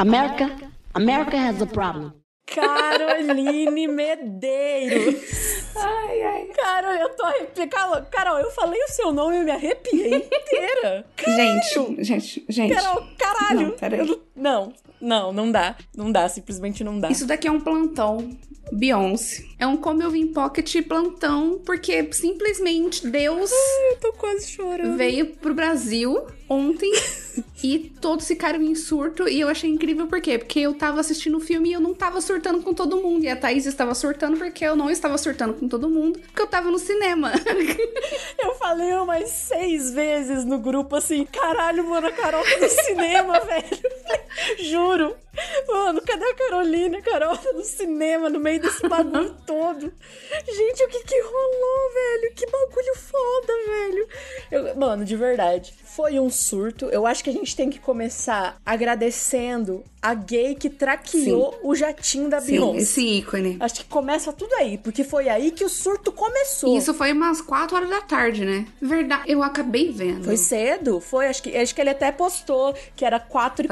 America has a problem. Caroline Medeiros. Ai. Carol, eu tô arrepiada. Carol, eu falei o seu nome e eu me arrepiei inteira. Gente. Carol, caralho. Não, peraí. Não dá. Não dá, simplesmente não dá. Isso daqui é um plantão Beyoncé. É um Como Eu Vim Pocket plantão, porque simplesmente Deus eu tô quase chorando. Veio pro Brasil ontem e todos ficaram em surto. E eu achei incrível, por quê? Porque eu tava assistindo o filme e eu não tava surtando com todo mundo. E a Thaís estava surtando porque eu não estava surtando com todo mundo, porque eu tava no cinema. Eu falei umas 6 vezes no grupo assim, caralho, mano, a Carol tá no cinema, velho. Juro. Mano, cadê a Carolina? A Carol tá no cinema, no meio desse bagulho todo. Gente, o que rolou, velho? Que bagulho foda, velho. Mano, de verdade, foi um surto. Eu acho que a gente tem que começar agradecendo a gay que traqueou o jatinho da Beyoncé. Esse ícone. Acho que começa tudo aí, porque foi aí que o surto começou. Isso foi umas 4 horas da tarde, né? Verdade, eu acabei vendo. Foi cedo, foi. Acho que ele até postou que era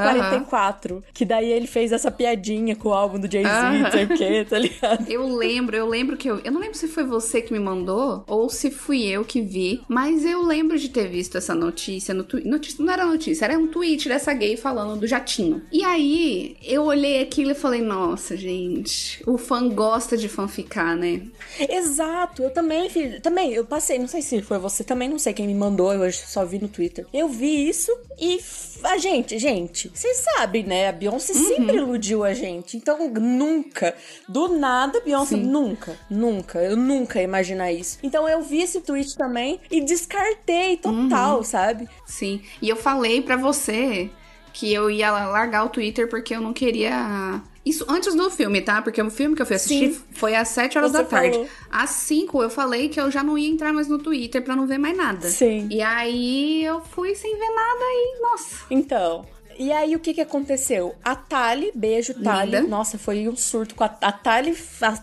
4h44. Que daí ele fez essa piadinha com o álbum do Jay-Z, não sei o que, tá ligado? Eu lembro que eu não lembro se foi você que me mandou ou se fui eu que vi, mas eu lembro de ter visto essa notícia no Twitter. Não era notícia, era um tweet dessa gay falando do jatinho. E aí, eu olhei aquilo e falei, nossa, gente, o fã gosta de fanficar, né? Exato, eu também, filho. Também, eu passei, não sei se foi você, também não sei quem me mandou, eu só vi no Twitter. Eu vi isso e a gente, vocês sabem, né? A Beyoncé sempre iludiu a gente. Então, nunca, do nada, Beyoncé, nunca, eu nunca ia imaginar isso. Então, eu vi esse tweet também e descartei total, sabe? Sim, e eu falei pra você que eu ia largar o Twitter porque eu não queria... Isso antes do filme, tá? Porque o filme que eu fui assistir foi às 7 horas da tarde. Falou. Às 5 eu falei que eu já não ia entrar mais no Twitter pra não ver mais nada. Sim. E aí eu fui sem ver nada e, nossa... Então... E aí, o que aconteceu? A Thali, beijo, Thali. Linda. Nossa, foi um surto com a Thali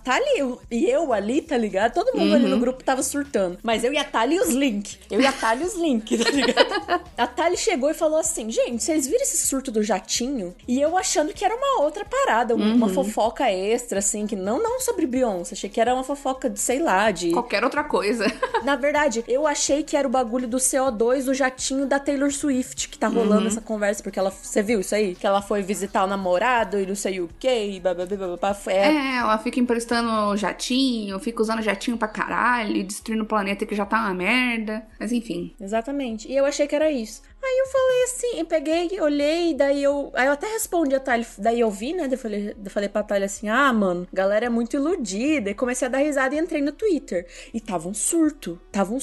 e eu ali, tá ligado? Todo mundo ali no grupo tava surtando. Mas eu e a Thali e os Link. Tá ligado? A Thali chegou e falou assim, gente, vocês viram esse surto do jatinho? E eu achando que era uma outra parada, uma fofoca extra, assim, que não sobre Beyoncé. Achei que era uma fofoca de, sei lá, de... Qualquer outra coisa. Na verdade, eu achei que era o bagulho do CO2, do jatinho da Taylor Swift, que tá rolando essa conversa, porque ela... Você viu isso aí? Que ela foi visitar o namorado e não sei o que, e bababá. Ela fica emprestando jatinho, fica usando jatinho pra caralho, e destruindo o planeta que já tá uma merda. Mas enfim. Exatamente. E eu achei que era isso. Aí eu falei assim, eu peguei, olhei, aí eu até respondi a Thalia, daí eu vi, né, eu falei pra Thalia assim, mano, galera é muito iludida, e comecei a dar risada e entrei no Twitter, e tava um surto,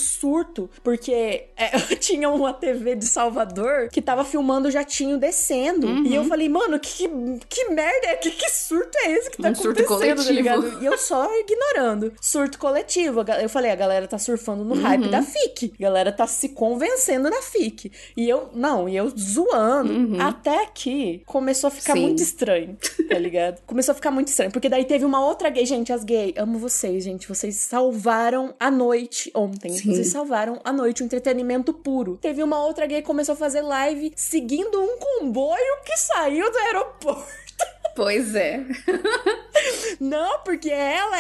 porque eu tinha uma TV de Salvador que tava filmando o jatinho descendo, e eu falei, mano, que merda é, que surto é esse que tá acontecendo, surto coletivo. tá ligado? E eu só ignorando, surto coletivo, eu falei, a galera tá surfando no hype da FIC, a galera tá se convencendo na FIC, e eu zoando, até que começou a ficar muito estranho, tá ligado? Começou a ficar muito estranho, porque daí teve uma outra gay, gente, as gays, amo vocês, gente, vocês salvaram a noite ontem, vocês salvaram a noite, um entretenimento puro. Teve uma outra gay que começou a fazer live seguindo um comboio que saiu do aeroporto. Pois é. Não, porque ela.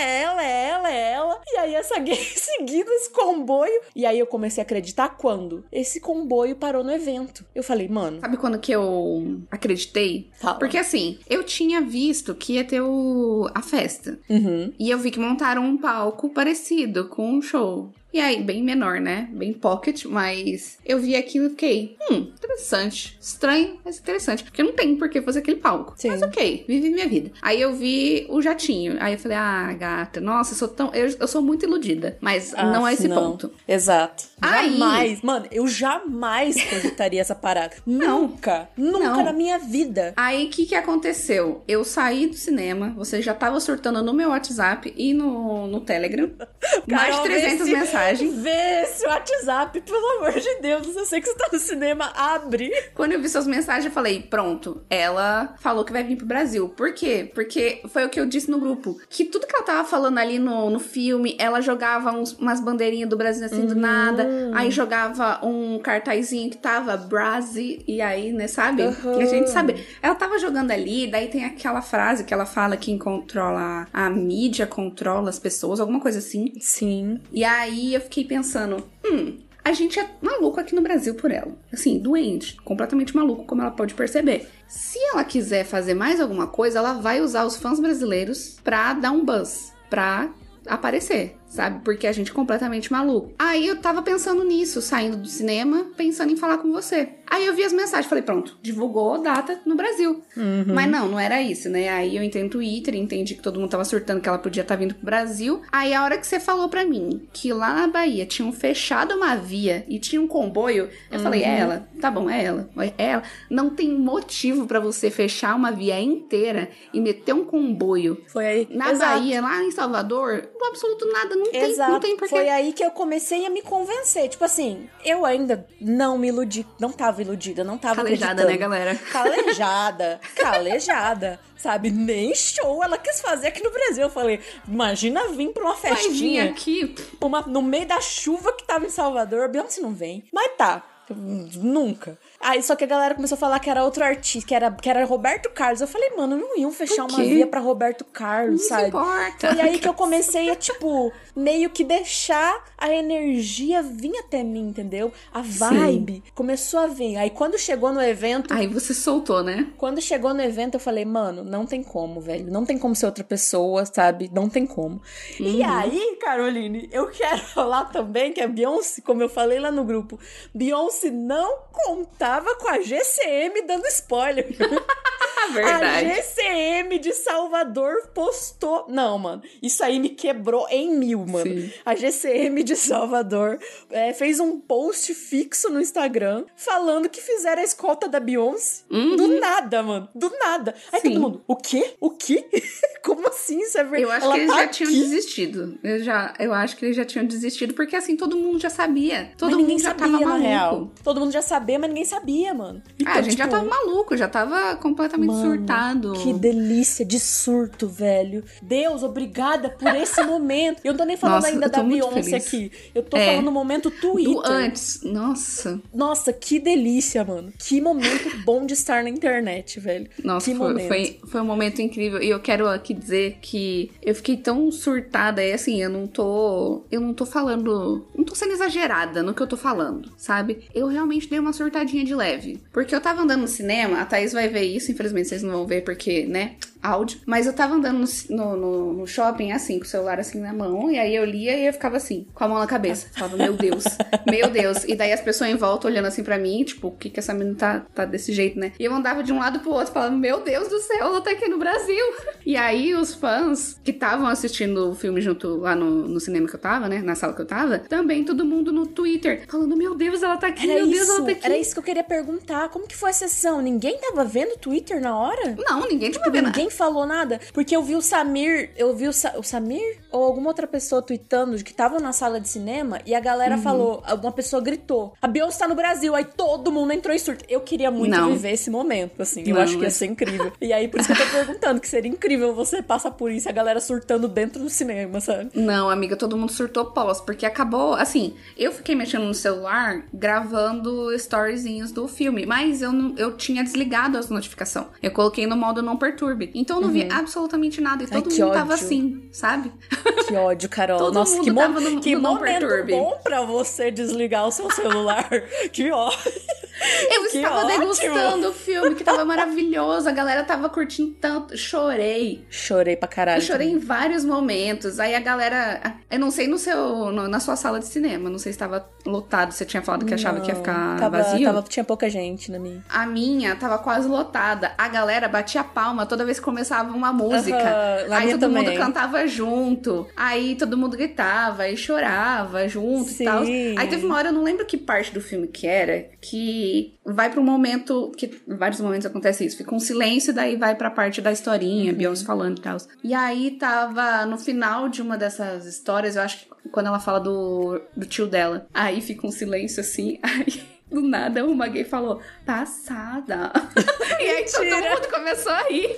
E aí essa gay seguindo esse comboio. E aí eu comecei a acreditar quando esse comboio parou no evento. Eu falei, mano... Sabe quando que eu acreditei? Fala. Porque assim, eu tinha visto que ia ter a festa. E eu vi que montaram um palco parecido com um show. E aí, bem menor, né? Bem pocket, mas eu vi aquilo e fiquei, interessante. Estranho, mas interessante. Porque não tem por que fazer aquele palco. Sim. Mas ok, vivi minha vida. Aí eu vi o jatinho. Aí eu falei, gata, nossa, eu sou muito iludida. Mas não é esse ponto. Exato. Aí... Jamais, mano, eu jamais cogitaria essa parada. Nunca na minha vida. Aí, o que aconteceu? Eu saí do cinema, você já tava surtando no meu WhatsApp e no Telegram. Mais de 300 mensagens. mensagem. Vê esse WhatsApp, pelo amor de Deus. Eu sei que você tá no cinema, abre. Quando eu vi suas mensagens, eu falei, pronto, ela falou que vai vir pro Brasil. Por quê? Porque foi o que eu disse no grupo, que tudo que ela tava falando ali no filme, ela jogava umas bandeirinhas do Brasil assim do nada, aí jogava um cartazinho que tava Brasil, e aí, né, sabe? A gente sabe. Ela tava jogando ali, daí tem aquela frase que ela fala que controla a mídia, controla as pessoas, alguma coisa assim. Sim. E aí eu fiquei pensando, a gente é maluco aqui no Brasil por ela. Assim, doente, completamente maluco, como ela pode perceber. Se ela quiser fazer mais alguma coisa, ela vai usar os fãs brasileiros pra dar um buzz, pra aparecer, sabe? Porque a gente é completamente maluco. Aí eu tava pensando nisso, saindo do cinema, pensando em falar com você. Aí eu vi as mensagens, falei, pronto, divulgou a data no Brasil. Mas não era isso, né? Aí eu entrei no Twitter, entendi que todo mundo tava surtando que ela podia estar vindo pro Brasil. Aí a hora que você falou pra mim que lá na Bahia tinham fechado uma via e tinha um comboio, eu falei, é ela? Tá bom, é ela. É ela. Não tem motivo pra você fechar uma via inteira e meter um comboio. Foi aí. Na Bahia, lá em Salvador, no absoluto nada, não tem porquê. Foi aí que eu comecei a me convencer. Tipo assim, eu ainda não me iludi, não tava iludida, não tava calejada, acreditando. né, galera? Calejada, sabe? Nem show ela quis fazer aqui no Brasil. Eu falei, imagina vir pra uma festinha aqui no meio da chuva que tava em Salvador. A Beyoncé não vem. Mas tá. Nunca. Aí só que a galera começou a falar que era outro artista, que era Roberto Carlos. Eu falei, mano, não iam fechar uma via pra Roberto Carlos, não sabe? Se importa. Foi aí que eu comecei a, tipo, meio que deixar a energia vir até mim, entendeu? A vibe começou a vir. Aí quando chegou no evento... Aí você soltou, né? Quando chegou no evento, eu falei, mano, não tem como, velho. Não tem como ser outra pessoa, sabe? Não tem como. E aí, Caroline, eu quero falar também que a Beyoncé, como eu falei lá no grupo, Beyoncé não contava com a GCM dando spoiler. Verdade. A GCM de Salvador postou... Não, mano, isso aí me quebrou em mil, mano. Sim. A GCM de Salvador fez um post fixo no Instagram falando que fizeram a escolta da Beyoncé. Do nada, mano. Do nada. Aí todo mundo, o quê? O quê? Como assim? Isso é verdade? Eu acho que eles já tinham desistido. Eu acho que eles já tinham desistido, porque assim, todo mundo já sabia. Todo mundo já tava maluco. Real. Todo mundo já sabia, mas ninguém sabia, mano. Então, a gente já tava maluco, já tava completamente surtado. Que delícia de surto, velho. Deus, obrigada por esse momento. Eu não tô nem falando ainda da Beyoncé aqui. Eu tô falando no momento Twitter. Do antes. Nossa. Nossa, que delícia, mano. Que momento bom de estar na internet, velho. Nossa, foi um momento incrível. E eu quero aqui dizer que eu fiquei tão surtada. E assim, eu não tô falando... Não tô sendo exagerada no que eu tô falando, sabe? Eu realmente dei uma surtadinha de leve. Porque eu tava andando no cinema, a Thaís vai ver isso, infelizmente vocês não vão ver porque, né, áudio. Mas eu tava andando no shopping, assim, com o celular assim na mão, e aí eu lia e eu ficava assim, com a mão na cabeça. Falava, meu Deus, meu Deus. E daí as pessoas em volta olhando assim pra mim, tipo, o que essa menina tá desse jeito, né? E eu andava de um lado pro outro, falando, meu Deus do céu, ela tá aqui no Brasil. E aí os fãs que estavam assistindo o filme junto lá no cinema que eu tava, né, na sala que eu tava, também todo mundo no Twitter, falando, meu Deus, ela tá aqui, meu Deus, ela tá aqui. Era isso que eu queria perguntar, como que foi a sessão? Ninguém tava vendo o Twitter na hora? Não, ninguém tava vendo. Ninguém falou nada? Porque eu vi o Samir, o Samir ou alguma outra pessoa tweetando que estavam na sala de cinema e a galera falou, uma pessoa gritou, a Beyoncé tá no Brasil, aí todo mundo entrou em surto. Eu queria muito viver esse momento, assim, eu acho que ia ser incrível. E aí, por isso que eu tô perguntando, que seria incrível você passar por isso, a galera surtando dentro do cinema, sabe? Não, amiga, todo mundo surtou pós, porque acabou, assim, eu fiquei mexendo no celular, gravando storyzinhos do filme, mas eu tinha desligado as notificações. Eu coloquei no modo não perturbe. Então eu não vi absolutamente nada. E todo mundo tava assim, sabe? Que ódio, Carol. Todo Nossa, mundo que, tava no que não momento perturbe. bom pra você desligar o seu celular. Que ódio. Eu estava degustando o filme, que tava maravilhoso. A galera tava curtindo tanto. Chorei. Chorei pra caralho. Eu chorei em vários momentos. Aí a galera... Eu não sei na sua sala de cinema. Não sei se tava lotado. Você tinha falado que achava que ia ficar vazio? Tinha pouca gente na minha. A minha tava quase lotada. A galera batia palma toda vez que começava uma música. Aí todo mundo cantava junto. Aí todo mundo gritava e chorava junto e tal. Aí teve uma hora, eu não lembro que parte do filme que era, que aí vai pra um momento, que vários momentos acontece isso, fica um silêncio, daí vai pra parte da historinha, Beyoncé falando e tal. E aí tava no final de uma dessas histórias, eu acho que quando ela fala do tio dela, aí fica um silêncio assim, aí... Do nada, uma gay falou, passada. E aí todo mundo começou a rir.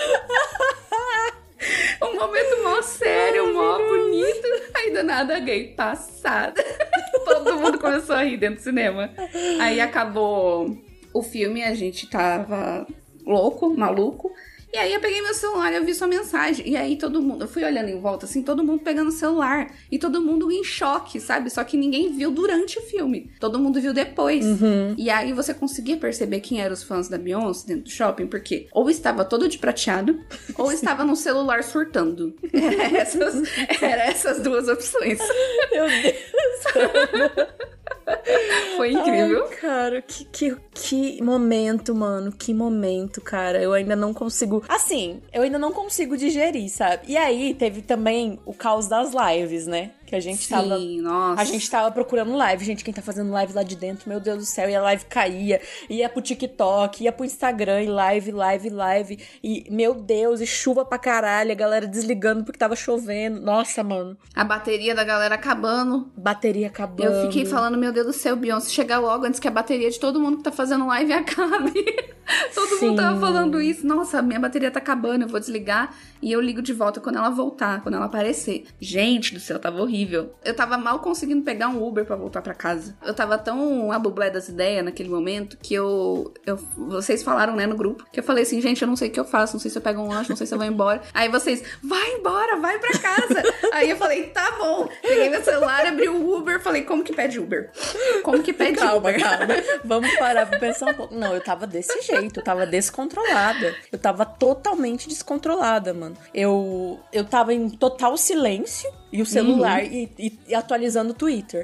Um momento mó sério, mó bonito. Aí do nada, a gay, passada. Todo mundo começou a rir dentro do cinema. Aí acabou o filme, a gente tava louco, maluco. E aí eu peguei meu celular e eu vi sua mensagem. E aí todo mundo, eu fui olhando em volta, assim, todo mundo pegando o celular. E todo mundo em choque, sabe? Só que ninguém viu durante o filme. Todo mundo viu depois. E aí você conseguia perceber quem eram os fãs da Beyoncé dentro do shopping, porque ou estava todo de prateado, ou estava no celular surtando. Era essas duas opções. Meu Deus. Foi incrível. Ai, cara, que momento, mano. Que momento, cara. Eu ainda não consigo... Assim, eu ainda não consigo digerir, sabe? E aí, teve também o caos das lives, né? Que a gente tava... Nossa. A gente tava procurando live. Gente, quem tá fazendo live lá de dentro, meu Deus do céu. E a live caía. Ia pro TikTok, ia pro Instagram. E live. E, meu Deus, e chuva pra caralho. A galera desligando porque tava chovendo. Nossa, mano. A bateria da galera acabando. Bateria acabando. Eu fiquei falando, meu Deus do céu, Beyoncé, chega logo antes que a bateria de todo mundo que tá fazendo live acabe. Todo mundo tava falando isso. Nossa, minha bateria tá acabando, eu vou desligar e eu ligo de volta quando ela voltar, quando ela aparecer. Gente do céu, tava horrível. Eu tava mal conseguindo pegar um Uber pra voltar pra casa. Eu tava tão abublé das ideias naquele momento que vocês falaram, né, no grupo, que eu falei assim, gente, eu não sei o que eu faço, não sei se eu pego um lanche, não sei se eu vou embora. Aí vocês, vai embora, vai pra casa. Aí eu falei, tá bom. Peguei meu celular, abri o Uber, falei, como que pede Uber? Como que pede Uber? Calma. Vamos parar pra pensar um pouco. Não, eu tava desse jeito, eu tava descontrolada. Eu tava totalmente descontrolada, mano. Eu tava em total silêncio e o celular e atualizando o Twitter.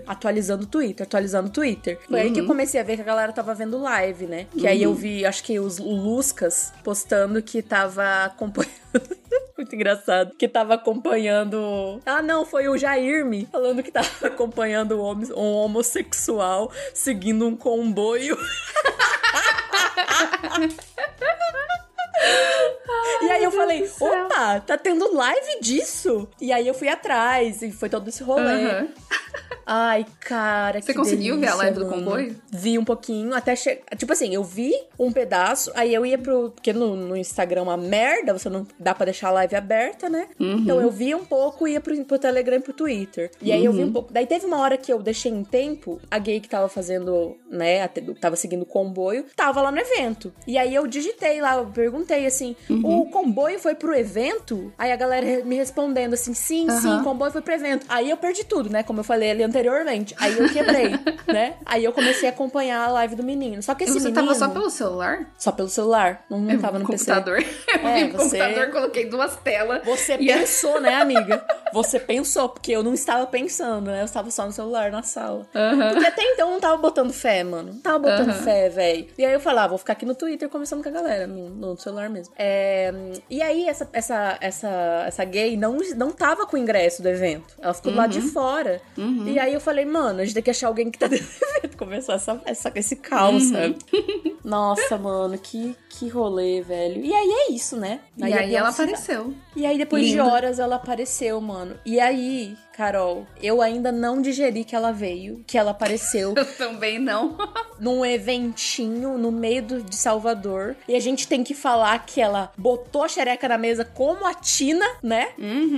Foi aí que eu comecei a ver que a galera tava vendo live, né? Que aí eu vi, acho que o Luscas postando que tava acompanhando... Muito engraçado. Que tava acompanhando... Ah, não, foi o Jairme falando que tava acompanhando um homossexual seguindo um comboio. E aí eu falei, opa, tá tendo live disso? E aí eu fui atrás e foi todo esse rolê. Ai, cara, Você conseguiu ver a live do comboio? Vi um pouquinho, até Tipo assim, eu vi um pedaço, aí eu ia pro... Porque no Instagram é uma merda, você não dá pra deixar a live aberta, né? Então eu vi um pouco e ia pro Telegram e pro Twitter. E aí eu vi um pouco. Daí teve uma hora que eu deixei em tempo, a gay que tava fazendo, né, tava seguindo o comboio, tava lá no evento. E aí eu digitei lá, eu perguntei assim, o comboio foi pro evento? Aí a galera me respondendo assim, sim, o comboio foi pro evento. Aí eu perdi tudo, né, como eu falei ali anteriormente. Aí eu quebrei, né? Aí eu comecei a acompanhar a live do menino. Só que esse menino... Você tava só pelo celular? Só pelo celular. Não tava no computador. PC. Eu vi no computador, coloquei 2 telas. Você pensou, né, amiga? Você pensou, porque eu não estava pensando, né? Eu estava só no celular, na sala. Porque até então eu não tava botando fé, mano. Não tava botando fé, velho. E aí eu falava, vou ficar aqui no Twitter conversando com a galera, no celular mesmo. E aí essa gay não tava com o ingresso do evento. Ela ficou do lado de fora. E aí eu falei, mano, a gente tem que achar alguém que tá dentro do evento. Começou esse caos, sabe? Nossa, mano, que rolê, velho. E aí é isso, né? E aí ela apareceu. E aí depois de horas ela apareceu, mano. E aí, Carol, eu ainda não digeri que ela veio, que ela apareceu. Eu também não. Num eventinho no meio de Salvador. E a gente tem que falar que ela botou a xereca na mesa como a Tina, né?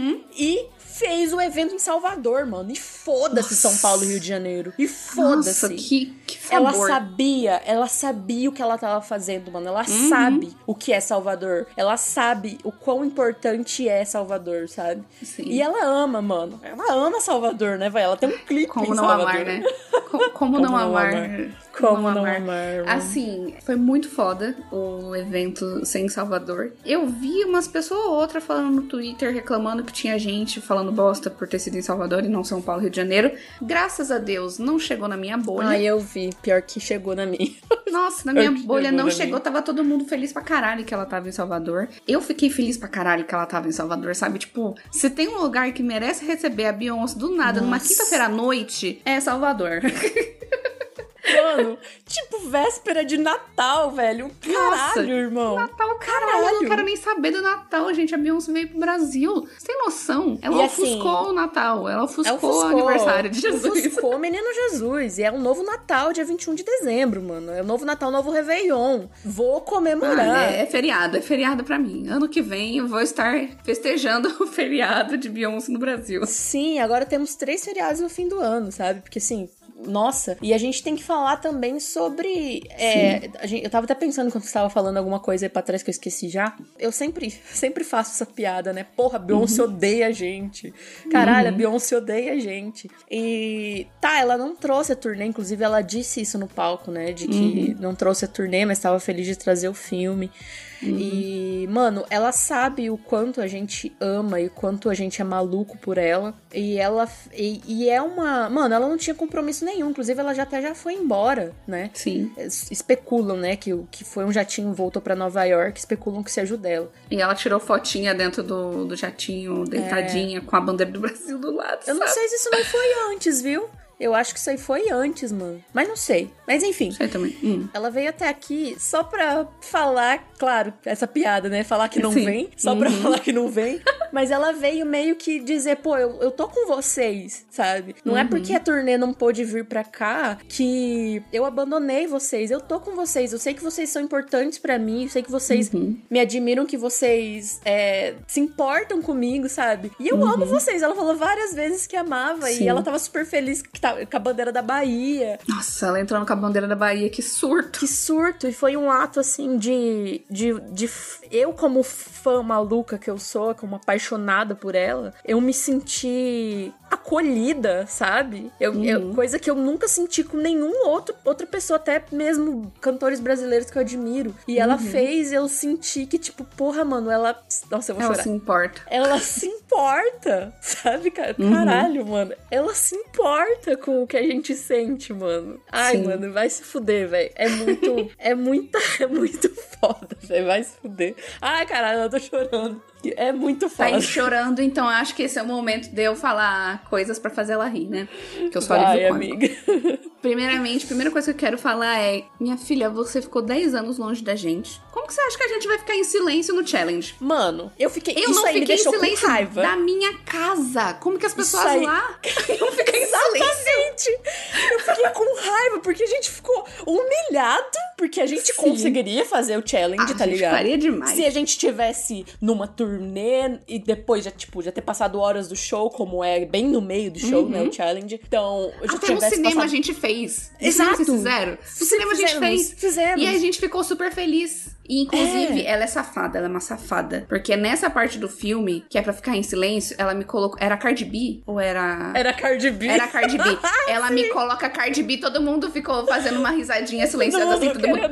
E fez o evento em Salvador, mano. E foda-se São Paulo e Rio de Janeiro. E foda-se. Nossa, que sabor. Ela sabia o que ela tava fazendo, mano. Ela sabe o que é Salvador. Ela sabe o quão importante é Salvador, sabe? Sim. E ela ama, mano. Ela ama Salvador, né, vai? Ela tem um clipe Como em não Salvador. amar, né? Como não amar? Como não amar? Assim, foi muito foda o evento sem Salvador. Eu vi umas pessoas ou outra falando no Twitter, reclamando que tinha gente falando bosta por ter sido em Salvador e não São Paulo, Rio de Janeiro. Graças a Deus, não chegou na minha bolha. Ai, eu vi. Pior que chegou na minha. Nossa, na minha bolha não chegou. Tava todo mundo feliz pra caralho que ela tava em Salvador. Eu fiquei feliz pra caralho que ela tava em Salvador, sabe? Tipo, se tem um lugar que merece receber a Beyoncé do nada, numa quinta-feira à noite, é Salvador. Mano, tipo, véspera de Natal, velho. Caralho, irmão. Natal, caralho. Eu não quero nem saber do Natal, gente. A Beyoncé veio pro Brasil. Você tem noção? Ela ofuscou o Natal. Ela ofuscou o aniversário de Jesus. Ofuscou o menino Jesus. E é um novo Natal, dia 21 de dezembro, mano. É um novo Natal, novo Réveillon. Vou comemorar. É feriado pra mim. Ano que vem eu vou estar festejando o feriado de Beyoncé no Brasil. Sim, agora temos 3 feriados no fim do ano, sabe? Porque assim... Nossa, e a gente tem que falar também sobre... eu tava até pensando quando você tava falando alguma coisa aí pra trás que eu esqueci já. Eu sempre faço essa piada, né? Porra, a Beyoncé odeia a gente. Caralho, a Beyoncé odeia a gente. E ela não trouxe a turnê, inclusive ela disse isso no palco, né? De que não trouxe a turnê, mas tava feliz de trazer o filme. E, mano, ela sabe o quanto a gente ama e o quanto a gente é maluco por ela. E ela... E é uma... Mano, ela não tinha compromisso nenhum. Inclusive, ela já foi embora, né? Sim. Especulam, né? Que foi um jatinho, voltou pra Nova York. Especulam que seja o dela. E ela tirou fotinha dentro do jatinho, deitadinha, com a bandeira do Brasil do lado, Eu não sei se isso não foi antes, viu? Eu acho que isso aí foi antes, mano. Mas não sei. Mas enfim. Sei também. Ela veio até aqui só pra falar, claro, essa piada, né? Falar que não vem. Só pra falar que não vem. Mas ela veio meio que dizer, pô, eu tô com vocês, sabe? Não é porque a turnê não pôde vir pra cá que eu abandonei vocês. Eu tô com vocês. Eu sei que vocês são importantes pra mim. Eu sei que vocês me admiram, que vocês se importam comigo, sabe? E eu amo vocês. Ela falou várias vezes que amava. Sim. E ela tava super feliz que com a bandeira da Bahia. Nossa, ela entrando com a bandeira da Bahia, que surto. Que surto, e foi um ato, assim, de eu, como fã maluca que eu sou, como apaixonada por ela, eu me senti acolhida, sabe? Coisa que eu nunca senti com outra pessoa, até mesmo cantores brasileiros que eu admiro. E ela fez eu sentir que, tipo, porra, mano, ela... Nossa, eu vou chorar. Ela se importa. Ela se importa, sabe, cara? Caralho, mano. Ela se importa com o que a gente sente, mano. Ai, mano, vai se fuder, velho. É muito foda, velho. Vai se fuder. Ai, caralho, eu tô chorando. É muito foda. Tá aí chorando, então acho que esse é o momento de eu falar coisas pra fazer ela rir, né? Que eu sou alívio cômico. Amiga. Primeiramente, a primeira coisa que eu quero falar é: minha filha, você ficou 10 anos longe da gente. Como que você acha que a gente vai ficar em silêncio no challenge? Mano, eu fiquei não fiquei me em silêncio da minha casa. Como que as pessoas lá não fiquem em silêncio? Exatamente. Eu fiquei com raiva, porque a gente ficou humilhado, porque a gente conseguiria fazer o challenge, tá ligado? Faria demais. Se a gente tivesse numa turnê e depois já ter passado horas do show, como é bem no meio do show, né, o challenge. Então, eu já até no cinema a gente fez. Exato. Vocês fizeram? No cinema a gente fez. Fizemos. E a gente ficou super feliz. E, inclusive, ela é safada, ela é uma safada. Porque nessa parte do filme, que é pra ficar em silêncio, ela me colocou... Era a Cardi B? Ou era... Era a Cardi B. Era a Cardi B. Ela me coloca a Cardi B, todo mundo ficou fazendo uma risadinha silenciosa assim, todo mundo...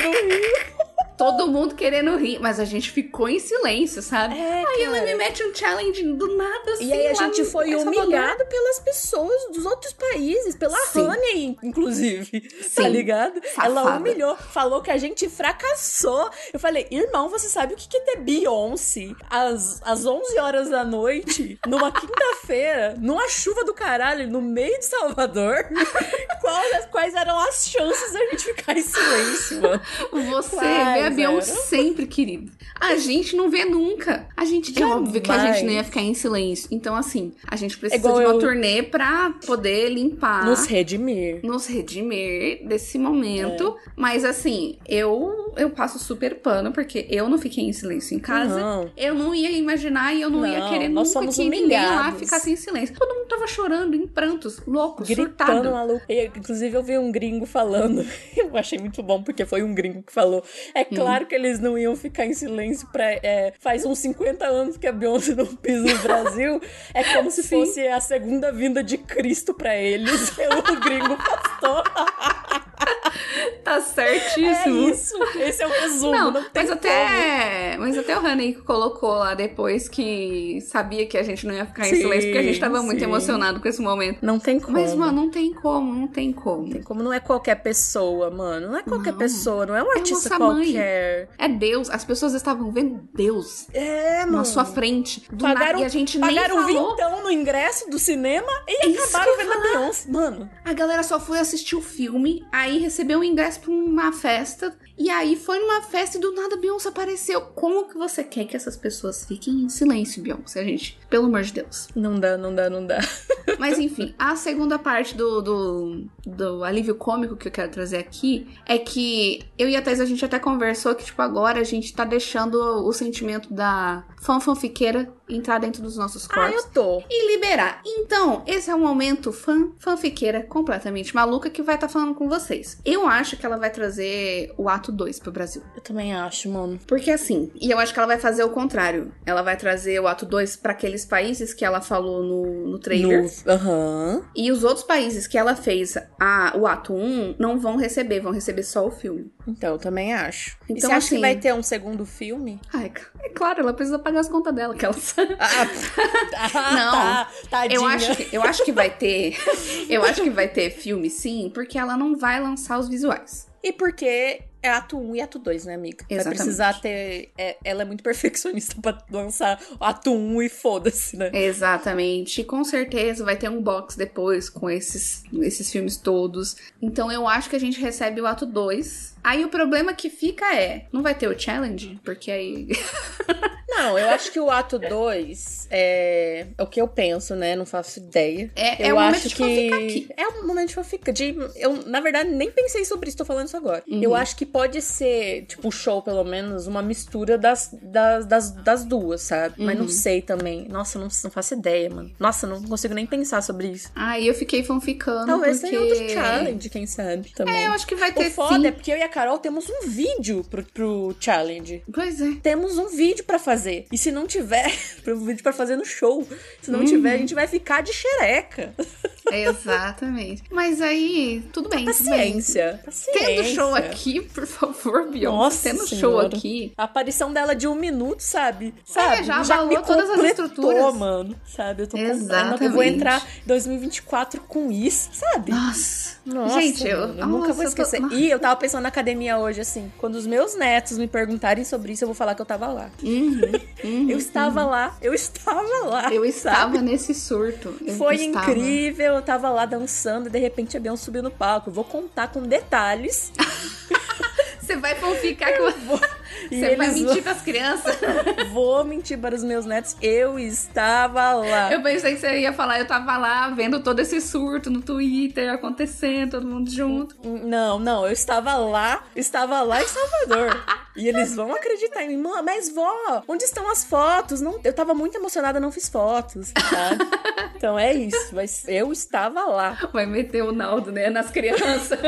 Todo mundo querendo rir, mas a gente ficou em silêncio, sabe? Aí ela me mete um challenge do nada, assim. E aí a gente foi humilhado pelas pessoas dos outros países, pela Honey, inclusive. Tá ligado? Safada. Ela humilhou, falou que a gente fracassou. Eu falei, irmão, você sabe o que é ter Beyoncé às 11 horas da noite, numa quinta-feira, numa chuva do caralho, no meio de Salvador? Quais eram as chances da gente ficar em silêncio, mano? Você vê a Beyoncé sempre, querido. A gente não vê nunca. A gente, é óbvio que a gente não ia ficar em silêncio. Então, assim, a gente precisa de uma turnê pra poder limpar. Nos redimir desse momento. Mas, assim, eu passo super pano, porque eu não fiquei em silêncio em casa. Não. Eu não ia imaginar e eu não ia querer nunca que ninguém lá ficasse em silêncio. Todo mundo tava chorando, em prantos, louco, gritando, surtado. Maluco. E, inclusive, eu vi um gringo falando. Eu achei muito bom, porque foi um gringo que falou. Claro que eles não iam ficar em silêncio faz uns 50 anos que a Beyoncé não pisa no Brasil. É como se fosse a segunda vinda de Cristo pra eles. O gringo postou. Tá certíssimo. É isso. Esse é o resumo. Não tem mas até o Hanei colocou lá depois que sabia que a gente não ia ficar em silêncio, porque a gente tava muito emocionado com esse momento. Não tem como. Mas, mano, não tem como. Não tem como. Não é qualquer pessoa, mano. Não é qualquer pessoa. Não é um artista qualquer. É Deus. As pessoas estavam vendo Deus. Mano. Na sua frente. Do nada. E a gente nem pagaram falou. vintão no ingresso do cinema e acabaram vendo a Beyoncé. Mano. A galera só foi assistir o filme, aí recebeu um ingresso pra uma festa, e aí foi numa festa e do nada a Beyoncé apareceu. Como que você quer que essas pessoas fiquem em silêncio, Beyoncé, gente? Pelo amor de Deus. Não dá. Mas enfim, a segunda parte do alívio cômico que eu quero trazer aqui é que eu e a Thais, a gente até conversou que, tipo, agora a gente tá deixando o sentimento da fanfiqueira entrar dentro dos nossos corpos. Eu tô. E liberar. Então, esse é um momento fanfiqueira completamente maluca que vai estar falando com vocês. Eu acho que ela vai trazer o ato 2 pro Brasil. Eu também acho, mano. Porque assim, e eu acho que ela vai fazer o contrário. Ela vai trazer o ato 2 pra aqueles países que ela falou no trailer. E os outros países que ela fez o ato 1 não vão receber só o filme. Então, eu também acho. Então, e você acha assim, que vai ter um segundo filme? É claro, ela precisa pagar as contas dela, que ela sabe. Não, tadinha. Eu acho que vai ter. Eu acho que vai ter filme, sim, porque ela não vai lançar os visuais. E porque é ato 1 e ato 2, né, amiga? Exatamente. Vai precisar ter... ela é muito perfeccionista pra lançar ato 1 e foda-se, né? Exatamente. E com certeza vai ter um box depois com esses filmes todos. Então eu acho que a gente recebe o ato 2. Aí o problema que fica não vai ter o challenge? Porque aí... Não, eu acho que o ato 2 é o que eu penso, né? Não faço ideia. É um momento de fanficar aqui. É um momento de fanficar. Eu, na verdade, nem pensei sobre isso, tô falando isso agora. Eu acho que pode ser, tipo, o show, pelo menos, uma mistura das duas, sabe? Mas não sei também. Nossa, não faço ideia, mano. Nossa, não consigo nem pensar sobre isso. Eu fiquei fanficando. Talvez porque... tenha outro challenge, quem sabe, também. Eu acho que vai ter, o foda sim. É porque eu e a Carol temos um vídeo pro challenge. Pois é. Temos um vídeo pra fazer. E se não tiver, um vídeo pra fazer no show. Se não tiver, a gente vai ficar de xereca. Exatamente. Mas aí, tudo bem. Paciência. Tendo show aqui, por favor, Beyoncé. Nossa Tendo senhora. show aqui. A aparição dela de 1 minuto, sabe? Já abalou todas as estruturas. Mano. Sabe? Exatamente. Eu vou entrar em 2024 com isso, sabe? Nossa. Gente, eu nunca vou esquecer. E eu tava pensando na academia hoje, assim, quando os meus netos me perguntarem sobre isso, eu vou falar que eu tava lá. Eu estava lá. Eu estava nesse surto. Foi incrível. Eu tava lá dançando e de repente a Beyoncé subiu no palco. Eu vou contar com detalhes. Você vai fanficar que eu vou. Você vai mentir pras crianças? Vou mentir para os meus netos. Eu estava lá. Eu pensei que você ia falar, eu tava lá vendo todo esse surto no Twitter acontecendo, todo mundo junto. Não, eu estava lá em Salvador. E eles vão acreditar em mim. Mas vó, onde estão as fotos? Não, eu tava muito emocionada, não fiz fotos, sabe? Então é isso, mas eu estava lá. Vai meter o Naldo, né, nas crianças.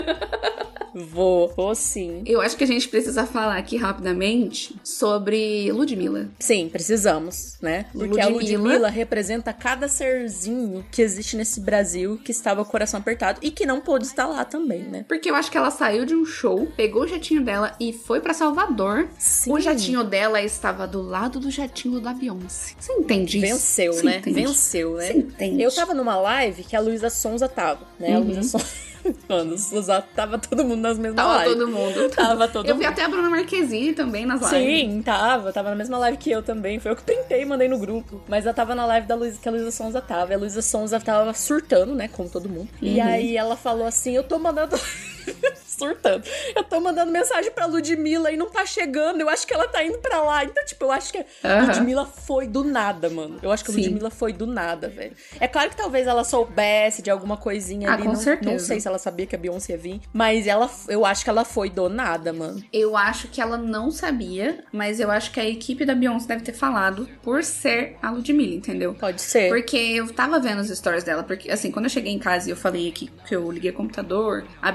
Vou sim. Eu acho que a gente precisa falar aqui rapidamente sobre Ludmilla. Sim, precisamos, né? Porque a Ludmilla representa cada serzinho que existe nesse Brasil que estava com o coração apertado e que não pôde estar lá também, né? Porque eu acho que ela saiu de um show, pegou o jatinho dela e foi pra Salvador. Sim. O jatinho dela estava do lado do jatinho da Beyoncé. Você entende isso? Venceu, né? Venceu, né? Você entende? Eu tava numa live que a Luísa Sonza tava, né? A Luísa Sonza... Mano, tava todo mundo nas mesmas lives. Tava todo mundo. Eu vi até a Bruna Marquezine também nas lives. Sim, tava na mesma live que eu também. Foi eu que printei e mandei no grupo. Mas ela tava na live que a Luísa Sonza tava. E a Luísa Sonza tava surtando, né? Como todo mundo. E aí ela falou assim: eu tô mandando... surtando. Eu tô mandando mensagem pra Ludmilla e não tá chegando. Eu acho que ela tá indo pra lá. Então, tipo, eu acho que a Ludmilla foi do nada, mano. Eu acho que a Ludmilla foi do nada, velho. É claro que talvez ela soubesse de alguma coisinha ali. Com certeza. Não sei se ela sabia que a Beyoncé ia vir. Mas eu acho que ela foi do nada, mano. Eu acho que ela não sabia, mas eu acho que a equipe da Beyoncé deve ter falado por ser a Ludmilla, entendeu? Pode ser. Porque eu tava vendo os stories dela, porque, assim, quando eu cheguei em casa e eu falei aqui que eu liguei o computador, abri minhas 2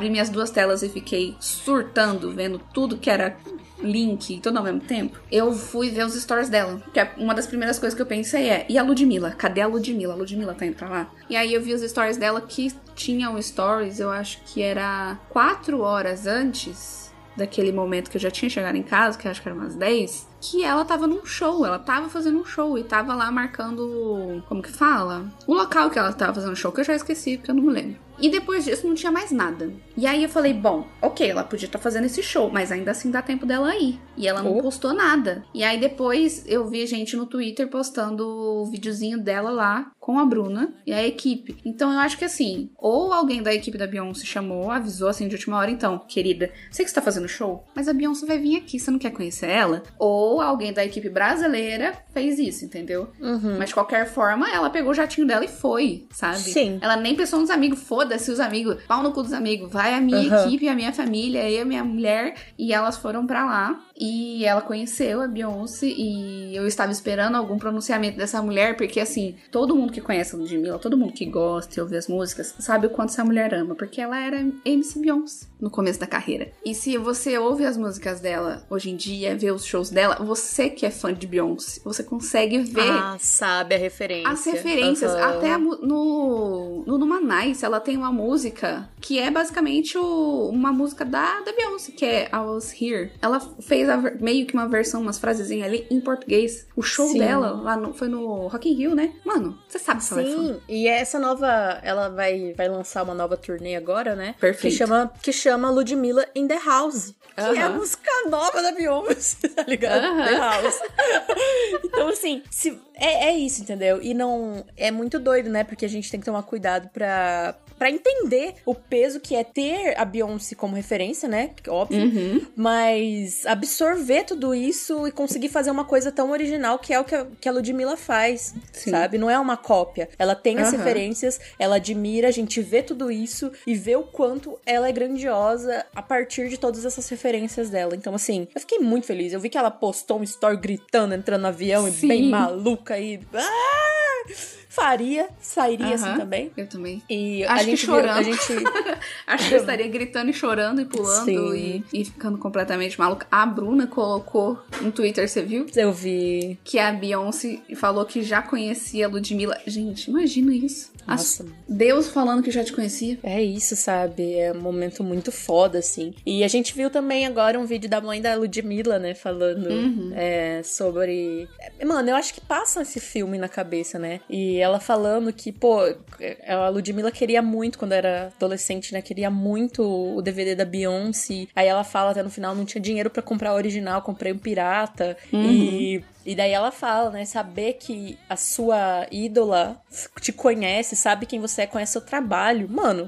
duas telas e fiquei surtando, vendo tudo que era link, tudo ao mesmo tempo, eu fui ver os stories dela. Que é uma das primeiras coisas que eu pensei e a Ludmilla? Cadê a Ludmilla? A Ludmilla tá indo pra lá? E aí eu vi os stories dela que tinham stories, eu acho que era 4 horas antes daquele momento que eu já tinha chegado em casa, que eu acho que era umas 10, que ela tava num show, ela tava fazendo um show e tava lá marcando, como que fala? O local que ela tava fazendo show, que eu já esqueci, porque eu não me lembro. E depois disso não tinha mais nada. E aí eu falei, bom, ok, ela podia estar fazendo esse show, mas ainda assim dá tempo dela ir. E ela não postou nada. E aí depois eu vi gente no Twitter postando o videozinho dela lá com a Bruna e a equipe. Então eu acho que assim, ou alguém da equipe da Beyoncé chamou, avisou assim de última hora, então, querida, sei que você tá fazendo show, mas a Beyoncé vai vir aqui, você não quer conhecer ela? Ou alguém da equipe brasileira fez isso, entendeu? Mas de qualquer forma, ela pegou o jatinho dela e foi, sabe? Sim. Ela nem pensou nos amigos, foda-se os amigos, pau no cu dos amigos, vai a minha equipe, a minha família, eu e a minha mulher, e elas foram pra lá. E ela conheceu a Beyoncé e eu estava esperando algum pronunciamento dessa mulher, porque assim, todo mundo que conhece a Ludmilla, todo mundo que gosta e ouve as músicas, sabe o quanto essa mulher ama, porque ela era MC Beyoncé no começo da carreira. E se você ouve as músicas dela hoje em dia, vê os shows dela, você que é fã de Beyoncé, você consegue ver... sabe a referência. As referências, até no Numa Nice, ela tem uma música que é basicamente uma música da Beyoncé, que é I Was Here. Ela fez meio que uma versão, umas frasezinhas ali em português. O show dela lá foi no Rock in Rio, né? Mano, você sabe que ela é fã. Sim, e essa nova... Ela vai lançar uma nova turnê agora, né? Perfeito. Que chama Ludmilla in the House. Que é a música nova da Beyoncé, tá ligado? The House. Então, assim, é isso, entendeu? E não... É muito doido, né? Porque a gente tem que tomar cuidado pra entender o peso que é ter a Beyoncé como referência, né? Óbvio. Mas absorver tudo isso e conseguir fazer uma coisa tão original que é o que a Ludmilla faz, sabe? Não é uma cópia. Ela tem as referências, ela admira, a gente vê tudo isso e vê o quanto ela é grandiosa a partir de todas essas referências dela. Então, assim, eu fiquei muito feliz. Eu vi que ela postou um story gritando, entrando no avião e bem maluca e... Sairia assim também. Eu também. E acho a gente que chorando. Acho que eu estaria gritando e chorando e pulando e ficando completamente maluca. A Bruna colocou no Twitter, você viu? Eu vi. Que a Beyoncé falou que já conhecia a Ludmilla. Gente, imagina isso. Nossa. Deus falando que já te conhecia. É isso, sabe? É um momento muito foda, assim. E a gente viu também agora um vídeo da mãe da Ludmilla, né? Falando sobre... Mano, eu acho que passa esse filme na cabeça, né? E ela falando que, pô, a Ludmilla queria muito, quando era adolescente, né? Queria muito o DVD da Beyoncé. Aí ela fala até no final, não tinha dinheiro pra comprar o original, comprei um pirata. E daí ela fala, né? Saber que a sua ídola te conhece, sabe quem você é, conhece seu trabalho. Mano,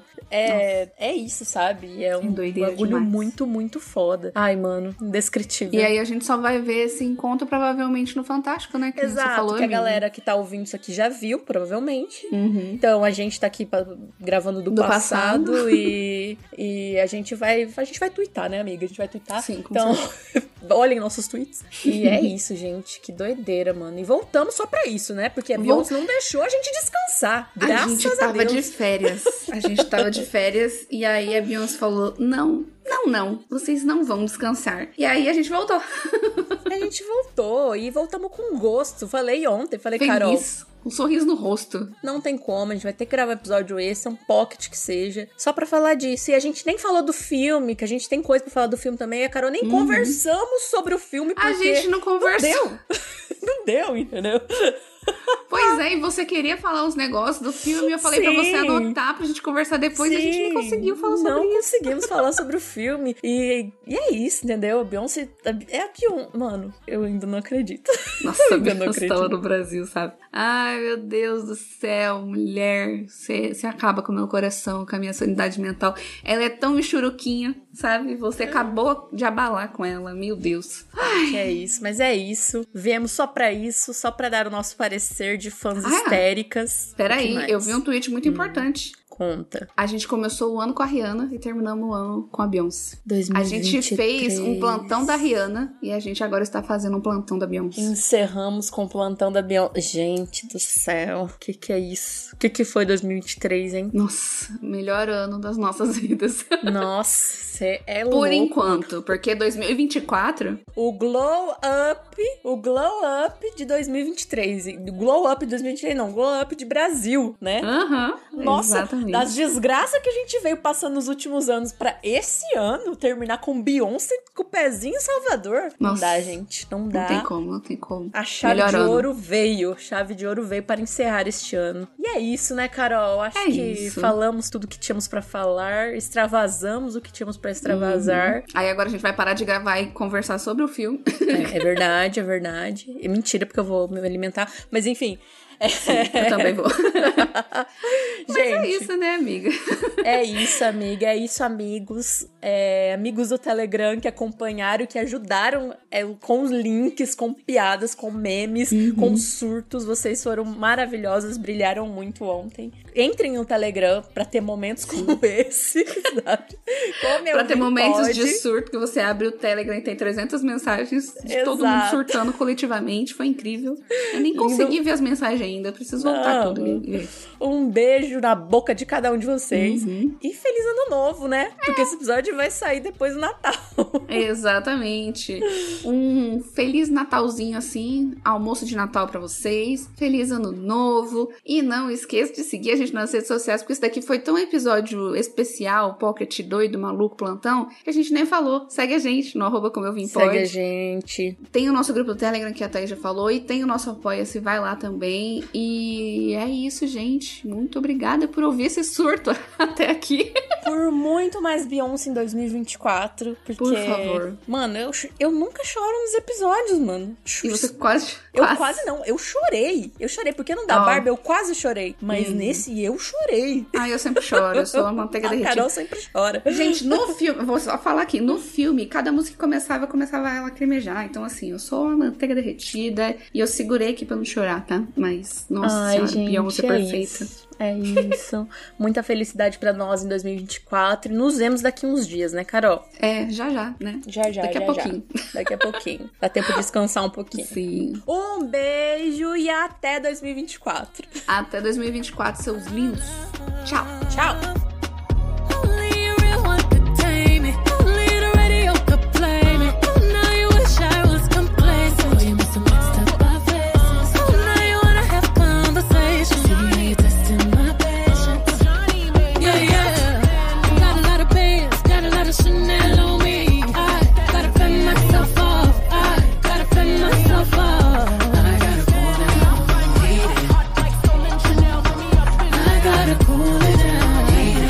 é isso, sabe? É um bagulho demais. Muito, muito foda. Ai, mano, indescritível. E aí a gente só vai ver esse encontro provavelmente no Fantástico, né? Que Exato, você falou, que a galera que tá ouvindo isso aqui já viu, provavelmente. Então a gente tá aqui gravando do passado. E a gente vai twittar, né, amiga? A gente vai twittar. Sim, então olhem nossos tweets. E é isso, gente. Que doideira, mano. E voltamos só pra isso, né? Porque a Beyoncé não deixou a gente descansar. Graças a Deus. A gente tava de férias. A gente tava de férias. E aí a Beyoncé falou, não, vocês não vão descansar. E aí a gente voltou. A gente voltou. E voltamos com gosto. Falei ontem, Feliz, Carol... Um sorriso no rosto. Não tem como, a gente vai ter que gravar episódio esse, um pocket que seja, só pra falar disso. E a gente nem falou do filme, que a gente tem coisa pra falar do filme também. E a Carol nem conversamos sobre o filme, porque... A gente não conversou. Não deu, entendeu? Pois é, e você queria falar uns negócios do filme, eu falei pra você anotar pra gente conversar depois, e a gente não conseguiu falar sobre isso. Não conseguimos falar sobre o filme. E é isso, entendeu? A Beyoncé é a Beyoncé. Mano, eu ainda não acredito. Nossa, a Beyoncé tava no Brasil, sabe? Ai, meu Deus do céu, mulher, você acaba com o meu coração, com a minha sanidade mental. Ela é tão michuruquinha, sabe? Você acabou de abalar com ela, meu Deus. Ai. É isso, mas é isso. Viemos só pra isso, só pra dar o nosso parecer de fãs histéricas. Peraí, eu vi um tweet muito importante. Conta. A gente começou o ano com a Rihanna e terminamos o ano com a Beyoncé. 2023. A gente fez um plantão da Rihanna e a gente agora está fazendo um plantão da Beyoncé. Encerramos com o plantão da Beyoncé. Gente do céu, o que é isso? O que foi 2023, hein? Nossa, melhor ano das nossas vidas. Nossa, você é louco. Por enquanto, porque 2024... O glow up de 2023. Glow up de 2023 não, glow up de Brasil, né? Nossa, exatamente. Das desgraças que a gente veio passando nos últimos anos pra esse ano terminar com Beyoncé com o pezinho em Salvador. Nossa. Não dá, gente, não dá. Não tem como. A chave de ouro veio para encerrar este ano. E é isso, né, Carol? Acho que falamos tudo que tínhamos pra falar, extravasamos o que tínhamos pra extravasar. Aí agora a gente vai parar de gravar e conversar sobre o filme. É verdade, é verdade. É mentira, porque eu vou me alimentar. Mas enfim... Sim, eu também vou. Mas gente, é isso, né, amiga? É isso, amiga. É isso, amigos. Amigos do Telegram que acompanharam, que ajudaram com os links, com piadas, com memes, com surtos. Vocês foram maravilhosos, brilharam muito ontem. Entrem no Telegram pra ter momentos como esse, sabe? Pra ter momentos de surto, que você abre o Telegram e tem 300 mensagens de todo mundo surtando coletivamente. Foi incrível. Eu nem consegui ver as mensagens ainda, preciso voltar tudo. Um beijo na boca de cada um de vocês. E feliz ano novo, né? Porque esse episódio vai sair depois do Natal. Exatamente. Um feliz Natalzinho assim, almoço de Natal pra vocês. Feliz ano novo. E não esqueça de seguir a gente nas redes sociais, porque isso daqui foi tão episódio especial, Pocket doido, maluco, plantão, que a gente nem falou. Segue a gente no @comeeuvimpod. Segue a gente. Tem o nosso grupo do Telegram, que a Thaís já falou, e tem o nosso Apoia-se, vai lá também. E é isso, gente. Muito obrigada por ouvir esse surto até aqui. Por muito mais Beyoncé em 2024. Porque, por favor. Mano, eu nunca choro nos episódios, mano. E você quase... Eu chorei. Eu chorei, porque não dá Barbie, eu quase chorei. Mas nesse eu chorei. Eu sempre choro, eu sou a manteiga derretida. A Carol sempre chora. Gente, no filme, vou só falar aqui, no filme, cada música que começava a lacrimejar. Então, assim, eu sou a manteiga derretida e eu segurei aqui pra não chorar, tá? Mas, nossa senhora, gente, Beyoncé perfeita. É isso. Muita felicidade pra nós em 2024. E nos vemos daqui uns dias, né, Carol? Já, né? Já. Daqui a pouquinho. Daqui a pouquinho. Dá tempo de descansar um pouquinho. Sim. Um beijo e até 2024. Até 2024, seus lindos. Tchau. Tchau. Cool it down.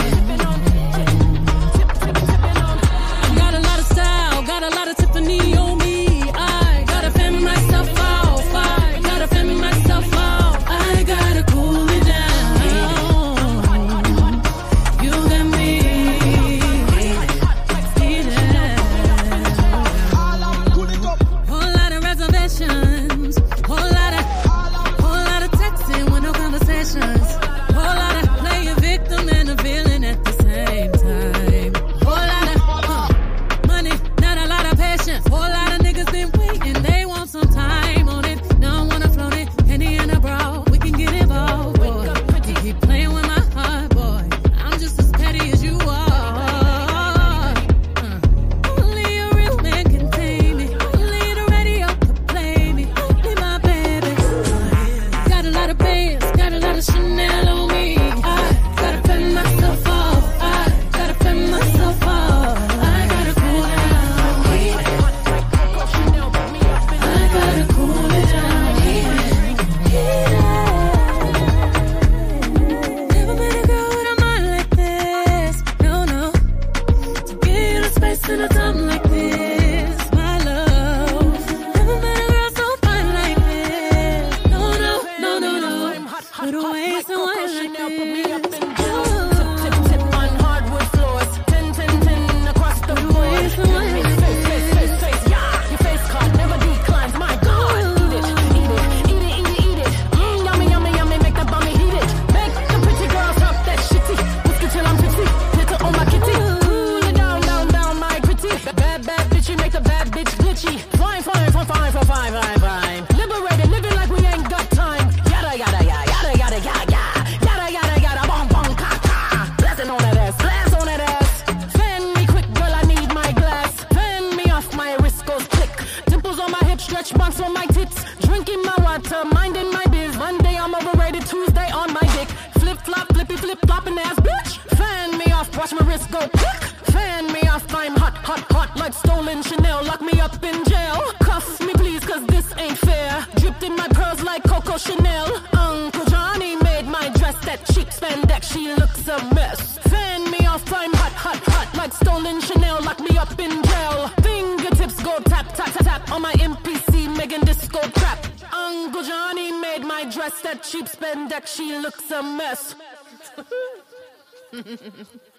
go click. Fan me off, I'm hot, hot, hot like stolen Chanel. Lock me up in jail. Cuff me please, cause this ain't fair. Dripped in my pearls like Coco Chanel. Uncle Johnny made my dress that cheap spandex. She looks a mess. Fan me off, I'm hot, hot, hot like stolen Chanel. Lock me up in jail. Fingertips go tap, tap, tap, tap on my MPC, Megan Disco trap. Uncle Johnny made my dress that cheap spandex. She looks a mess.